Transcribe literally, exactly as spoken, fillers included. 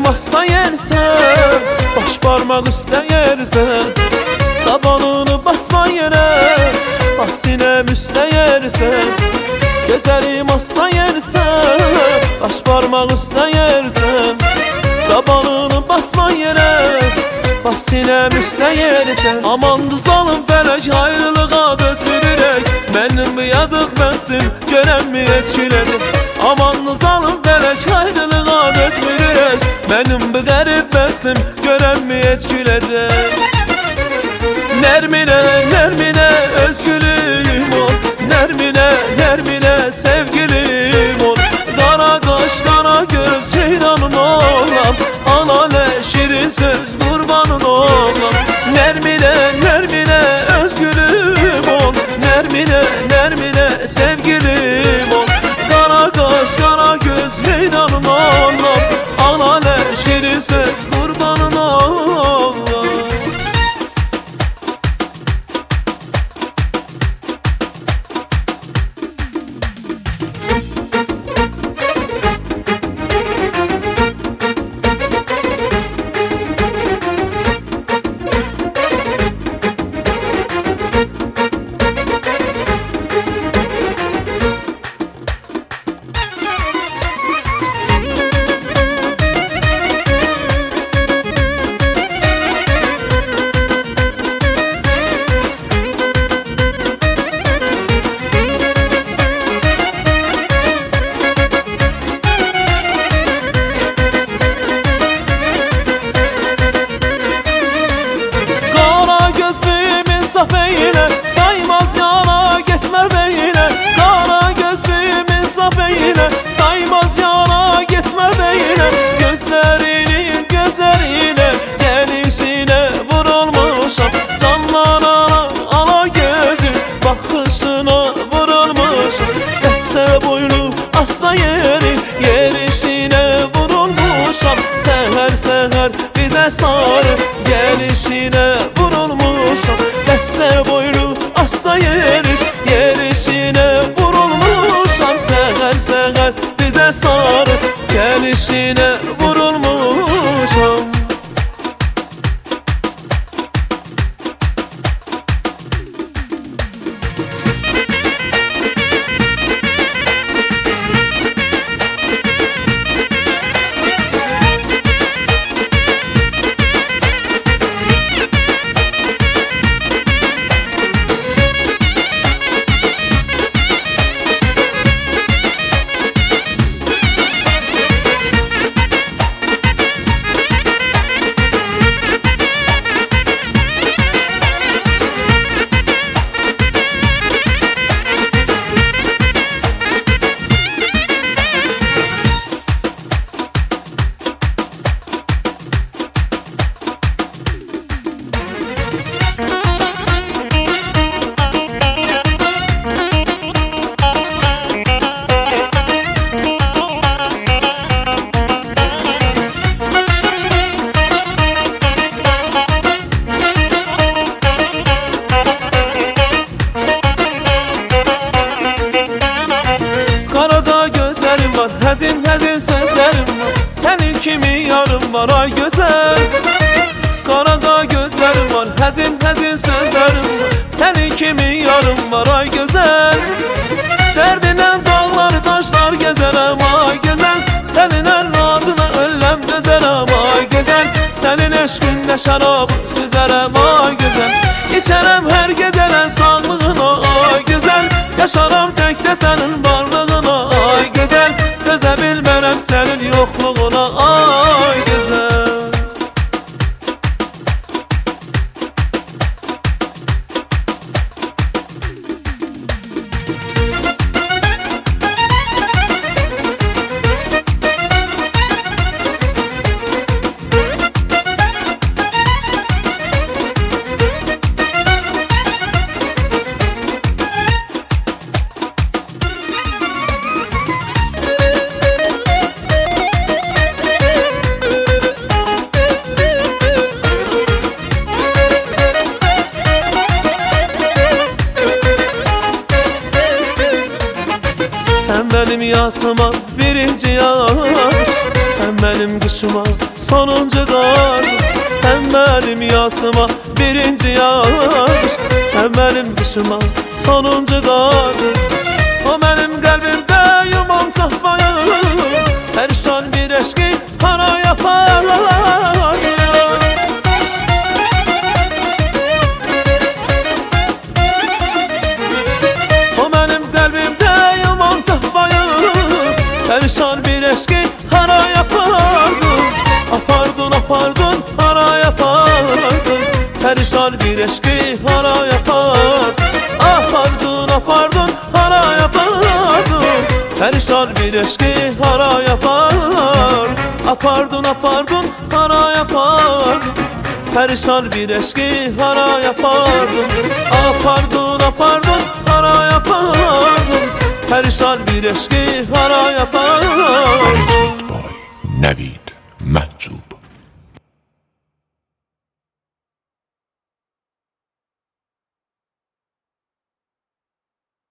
masa yersən, baş parmaq üstə yersən, tabanını basma yerə, baş sinəm üstə yersən. Gözəlim masa yersən, baş parmaq üstə yersən, tabanını basma yerə, baş sinəm üstə yersən. Amandı zalım fələk, ayrılığa dözmürürək, mənim bu yazıq bəxtim görənmi eşkiləcək. Amandı zalım fələk, ayrılığa dözmürürək, mənim bu qərib bəxtim görənmi eşkiləcək. Nərminə, Nərminə özgülüm ol, Nərminə, Nərminə sevgilim ol. Qara qaş, qara göz ceyranın oğlan, ananə şirin söz qurbanın oğlan. Nərminə, Nərminə özgülüm ol, Nərminə, Nərminə sevgilim ol. Qara qaş, qara göz ceyranın oğlan, ananə şirin söz qurbanın oğlan. Safeyine saymaz yana getmə beyine, qara gözlüyümün safeyine saymaz yana getmə beyine. Gözlərinin gözlərine gəlişine vurulmuşam, canlarına ala gözü baxışına vurulmuşam. Dəstə boylu asta yeri yerişine vurulmuşam, səhər səhər bizə sarı gəlişine vurulmuşam. Dəstə boylu asta yeriş yerişine vurulmuşam, səhər səhər bizə sarı gəlişine vurulmuşam. Həzin həzin sözlərim var, sənin kimi yarım var ay gözəl. Qaraca gözlərim var, həzin həzin sözlərim var, sənin kimi yarım var ay gözəl. Dərdinən dağlar daşlar gəzərəm ay gözəl, sənin ən razına ölləm dözərəm ay gözəl. Sənin eşqində şərabı süzərəm ay gözəl, içərəm hər gecələn sağlığına ay gözəl. Yaşaram təkdə sənin varlığına ay gözəl, dözə bilmərəm sənin yoxluğuna ay gözəl. Sen benim yasıma birinci yaş, sen benim kışıma sonuncu qardır. Sən mənim yasıma birinci yağış, sən mənim qışıma sonuncu qardır. O mənim qəlbimdə yuman çaxmayır, pərişan bir eşqi hara yapar. O mənim qəlbimdə yuman çaxmayır, pərişan bir eşqi hara yapardın. Apardın, apardın, hara yapardın, pərişan bir eşqi hara yapar. Apardın, apardın, hara yapardın, pərişan bir eşqi hara yapar. Apardın, apardın, hara yapardın, pərişan bir eşqi hara yapardın. Apardın, apardın, hara yapardın, pərişan bir eşqi hara yapar. Navid Mahjub.